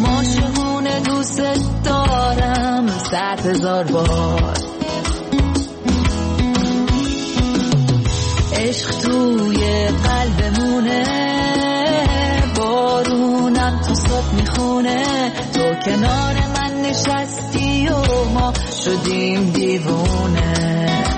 میگم عاشقونه دوست دارم 100,000 بار. عشق توی قلبمونه، بارونم تا صبح میخونه، تو کنار من نشستی و ما شدیم دیوونه.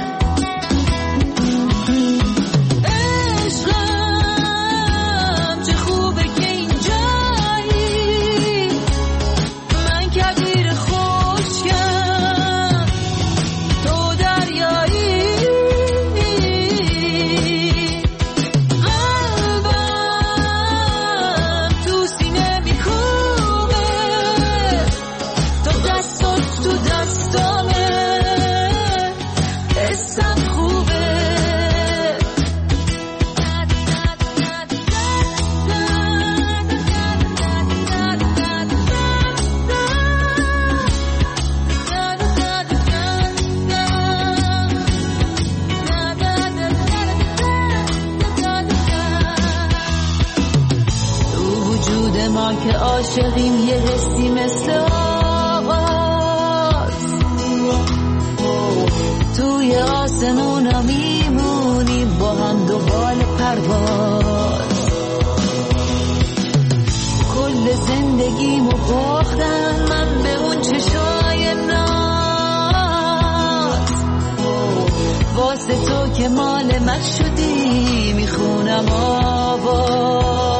که عاشقیم یه حسی مثل آغاز، توی آسمونا میمونیم با هم دوبال پرواز. کل زندگیمو باختم من به اون چشای ناز، واسه تو که مال من شدی میخونم آواز.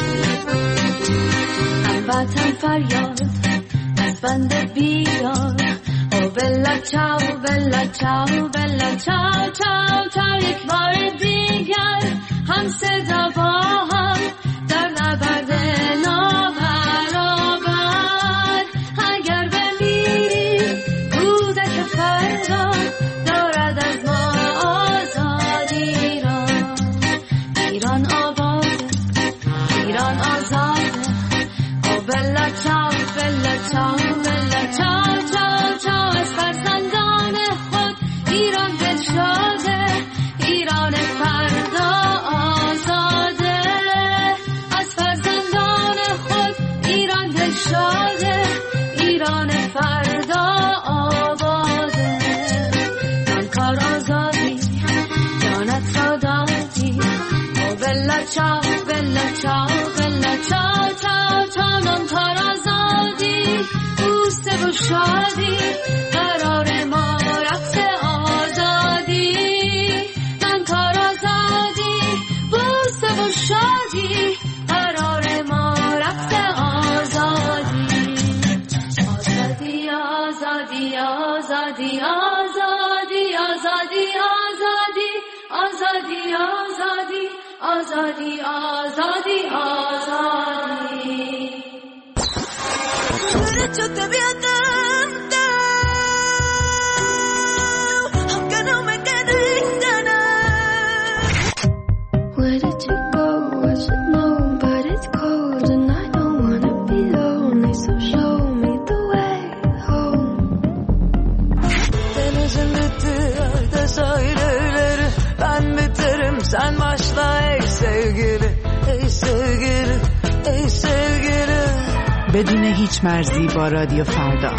فریاد از بنده بیار بلا چاو بلا چاو بلا چاو چاو چاو یک بار دیگر هم صدا با هم در نبرد نابرابر اگر بمیری کودک فردا دارد از ما آزادی را ایران آباده ایران آزاده او بلا چاو بلا چاو بلا چاو چاو چاو از فرزندان خود ایران دلشاده ایران فردا آزاده از فرزندان خود ایران دلشاده ایران فردا آباده من کار آزادی جانت ساداتی او بلا چاو بلا چاو بلا چاو چاو چاو من کار آزادی بوسه و شادی قرار ما رقص آزادی من کار آزادی بوسه و شادی قرار ما رقص آزادی آزادی آزادی آزادی آزادی آزادی آزادی آزادی آزادی آزادی آزادی derecho te voy a dar aunque no me quede ganas. Where did you go? I should know, but it's cold and I don't wanna be lonely, so show me the way home. Denizin bitti sahilleri, ben biterim sen başla ey sevgili, ey sevgili, ey sevgili. بدون هیچ مرزی با رادیو فردا.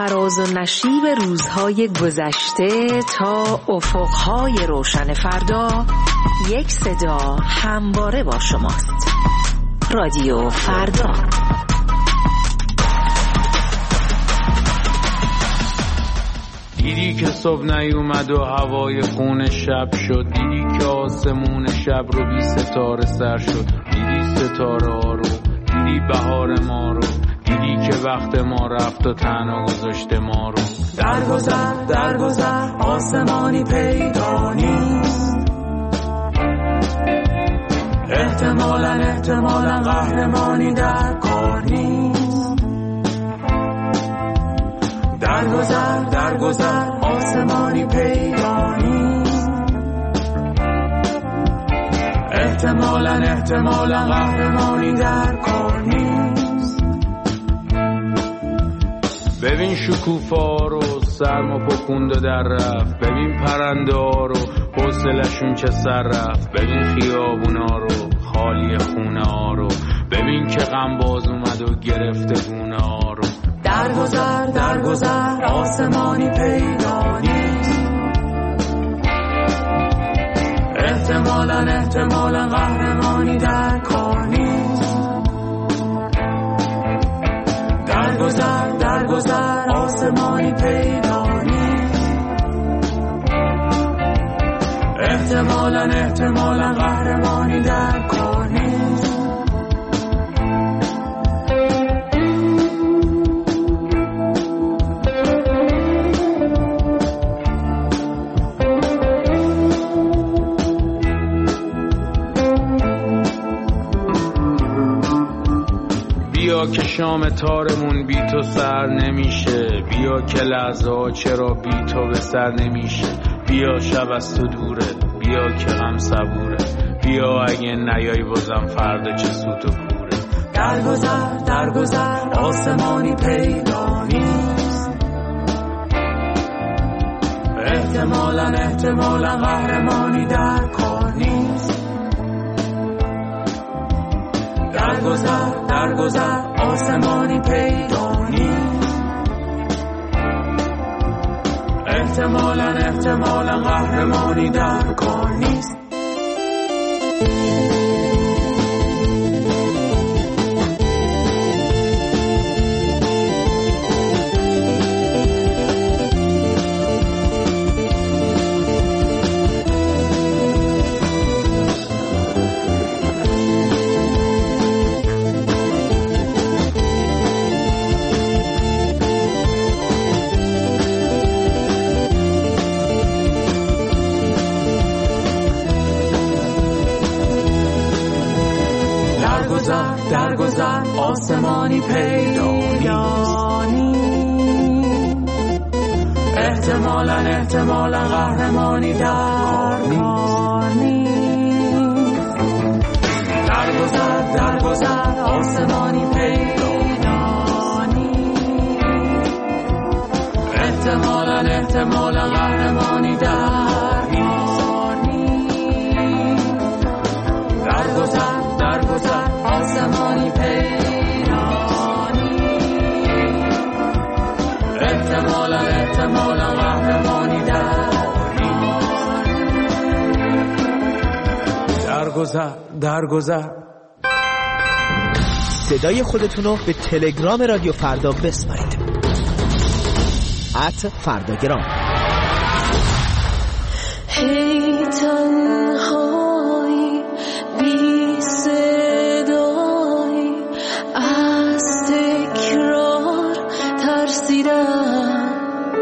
فراز و نشیب روزهای گذشته تا افقهای روشن فردا، یک صدا همواره با شماست. رادیو فردا. دیدی که صبح نیومد و هوای خون شب شد، دیدی که آسمون شب رو بی ستاره سر شد، دیدی ستاره ها رو، دیدی بهار ما رو، دیدی که وقت ما رفت و تنها گذاشته ما رو. درگذر آسمانی پیدا نیست، احتمالاً قهرمانی در کار نیست. درگذر آسمانی پیدا نیست، احتمالاً قهرمانی در کار نیست. ببین شکوفا رو سرما پکند و در رفت، ببین پرنده ها رو حوصلشون چه سر رفت، ببین خیابونا رو خالی خونه ها رو، ببین که غم باز اومد و گرفته گونه ها رو. درگذر آسمانی پیدا نیست، احتمالاً قهرمانی در کار نیست. درگذر آسمانی پیدا نیست، احتمالاً قهرمانی در کار نیست. بیا که شام تارمون بی تو سر نمیشه، بیا که لحظه ها چرا بی تو به سر نمیشه. بیا شب از تو دوره، بیا که غم صبوره، بیا اگه نیای بازم فردا چه سوت و کوره. درگذر آسمانی پیدا نیست، احتمالاً قهرمانی در کار نیست. درگذر آسمانی پیدا نیست، احتمالاً قهرمانی در کار نیست. درگذر آسمانی پیدا نیست، احتمالاً قهرمانی در کار نیست. درگذر آسمانی پیدا نیست، احتمالاً قهرمانی در کار نیست. درگذر آسمانی پیدا نیست، احتمالاً قهرمانی در درگذر. صدای خودتون رو به تلگرام رادیو فردا بسپارید. @فرداگرام. هی تنهایی بی صدایی از تکرار ترسیدم،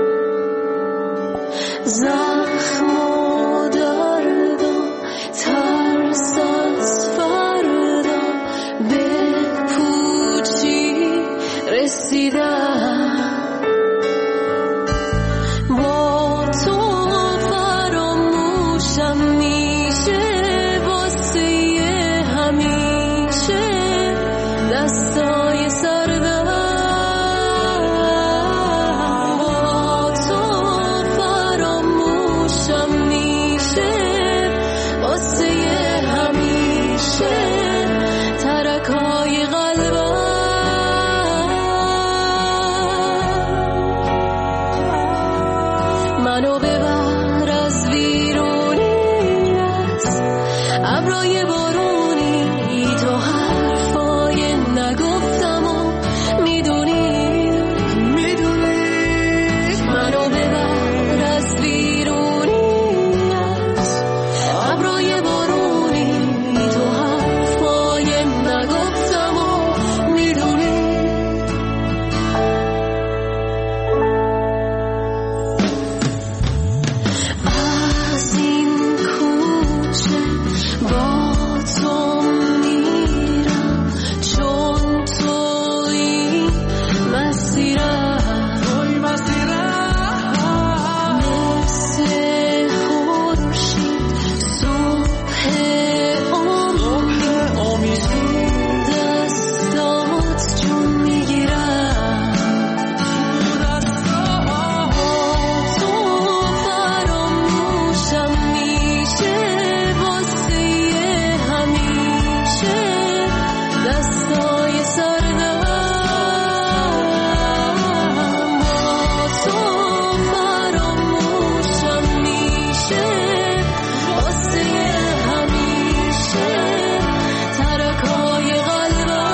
زخم و درد و ترس از فردا به پوچی رسیدم. با تو فراموشم میشه واسه همیشه، دستای سردم. با تو فراموشم منو ببر از ویرونیت ابرای بارونی تو حرفای نگفتم و میدونی منو ببر از ویرونیت ابرای بارونی تو حرفای نگفتم و میدونی از این کوچه با تو میرم چون توی مسیرم مثل خورشید صبح امید دستات جون میگیرم تو فراموشم میشه واسه همیشه دستای سردم تو فراموشم میشه واسه همیشه ترکای قلبم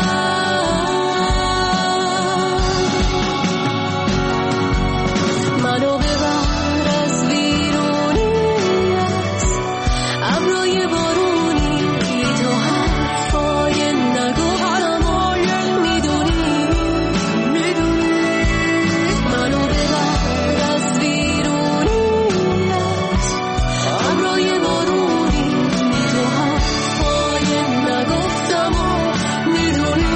منو ببر از ویرونیت ابرای بارونی تو حرفای نگفتم و میدونی منو ببر از ویرونیت ابرای بارونی تو حرفای نگفتم و میدونی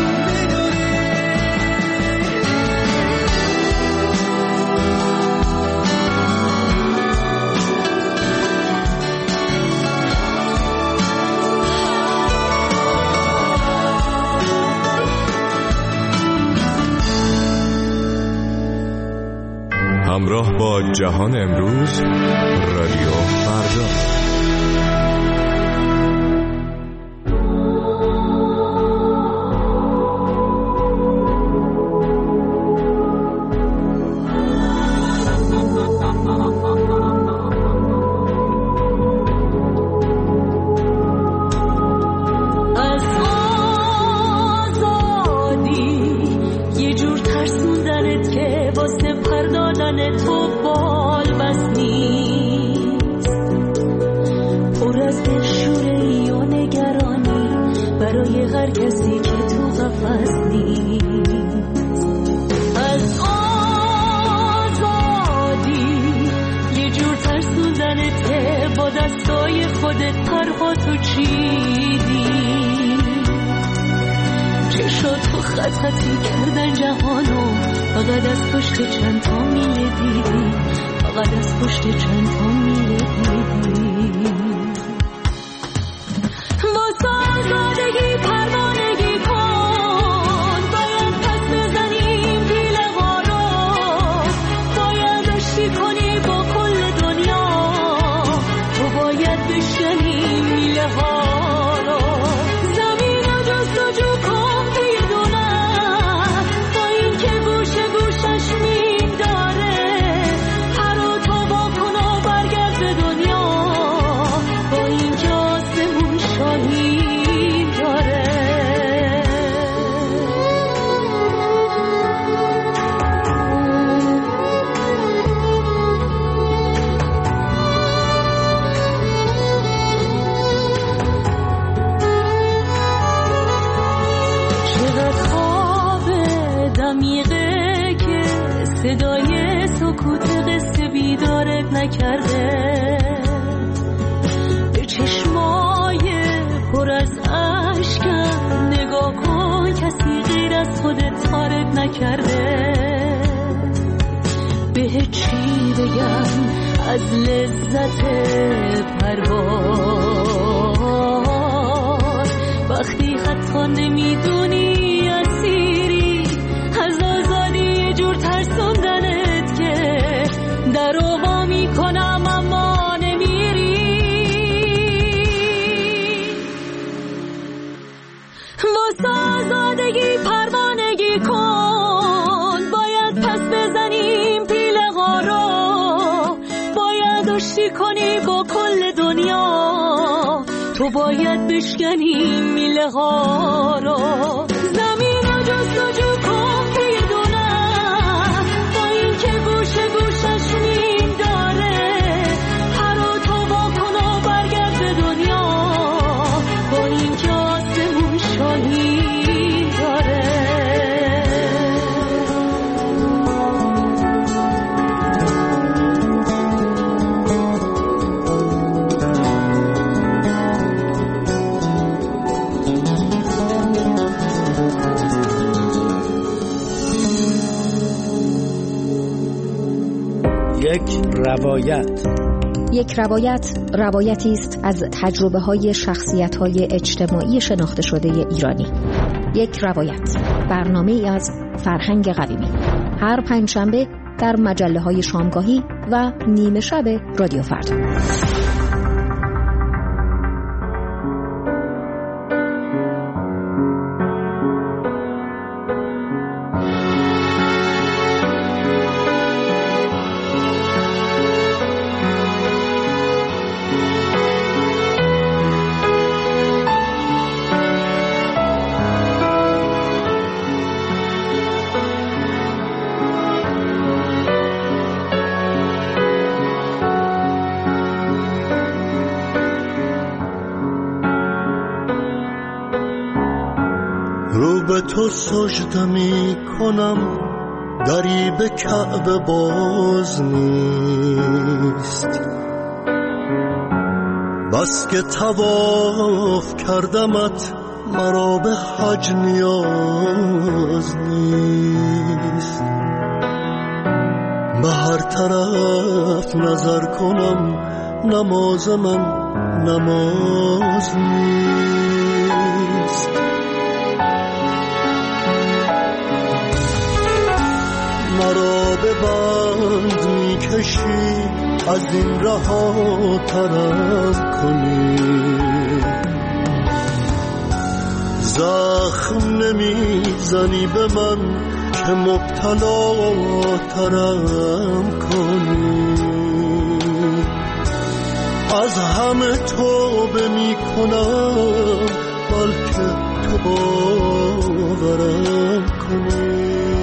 همراه با جهان امروز، رادیو فردا. از آزادی یه جور ترسوندنت که واسه پردادن تو بال بس نیست پر از دلشوره‌ای و نگرانی برای هر کسی که تو قفس نیست از آزادی یه جور ترسوندنت که با دستای خودت پرهاتو چیدی چشاتو خط خطی کردن جهانو فقط از پشت چند تا میله دیدی فقط از پشت چند تا میله دیدی واسه آزادگی پروانگی کن باید پس بزنیم پیله ها رو باید اشتی کنی با کل دنیا تو باید بشنی میله ها رو زمین رو جستجو کن توی دونم با این که گوشه گوشش مین داره پر و تو با کن و برگرد به دنیا با این که آسمون شاهین داره چقدر خواب دمیقه که صدای سکوت قصه بیدارت نکرده به چشمای پر از اشکم نگاه کن کسی غیر از خودت تارت نکرده به چی بگم از لذت پرواز وقتی حتی نمیدونی اسیری از آزادی یه جور ترسوندنت که در وا میکنم اما نمیری واسه آزادگی پروانگی کن باید پس بزنیم پیله ها رو کنی با کل دنیا، تو باید بشکنی میله ها رو. زمین رو جستجو کن توی دونه، با این که گوشه گوشش نیم داره. پرو تو با کن و برگرد به دنیا، با این که آسمون شاهین داره. یک روایت روایتی است از تجربه‌های شخصیت‌های اجتماعی شناخته شده ایرانی. یک روایت، برنامه‌ای از فرهنگ قویمی، هر پنجشنبه در مجله‌های شامگاهی و نیمه شب رادیو فردا. رو به تو سجده می کنم، دری به کعبه باز نیست. بس که طواف کردمت، مرا به حج نیاز نیست. به هر طرف نظر کنم، نماز من نماز نیست. مرا به بند می کشی، از این رها طرف کنی. زخم نمی زنی به من، که مبتلا ترم کنی. از همه توبه می کنم، بلکه تو باورم کنی.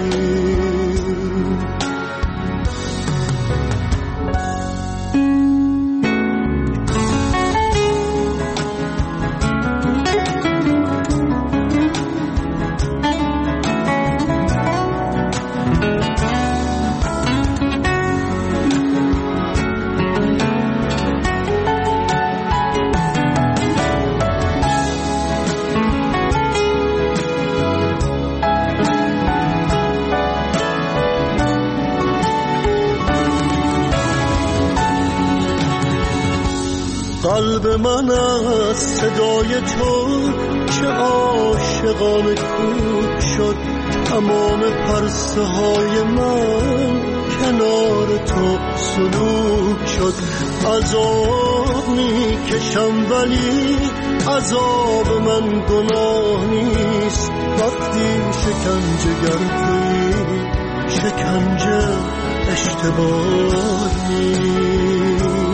قلب من از صدای تو چه عاشقانه کوک شد. تمام پرسه های من کنار تو سلوک شد. عذاب می کشم ولی عذاب من گناه نیست. وقتی شکنجه گردی شکنجه اشتباه نیست.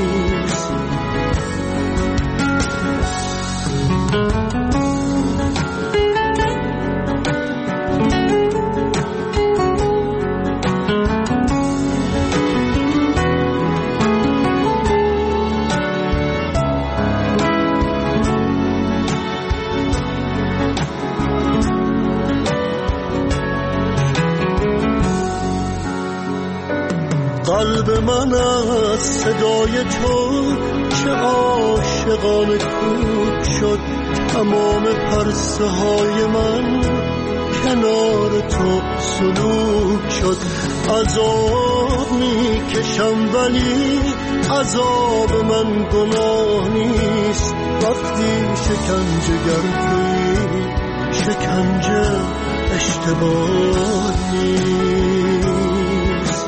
قلب من از صدای تو چه عاشقانه کوک شد. تمام پرسه های من کنار تو سلوک شد. عذاب می کشم ولی عذاب من گناه نیست. وقتی شکنجه گردی شکنجه اشتباه نیست.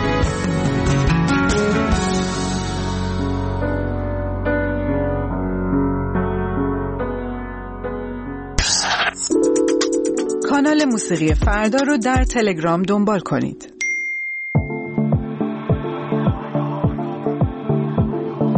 کانال موسیقی فردا رو در تلگرام دنبال کنید.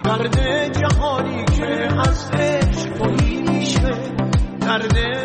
درد جهانی که از عشق تویی میشه، درد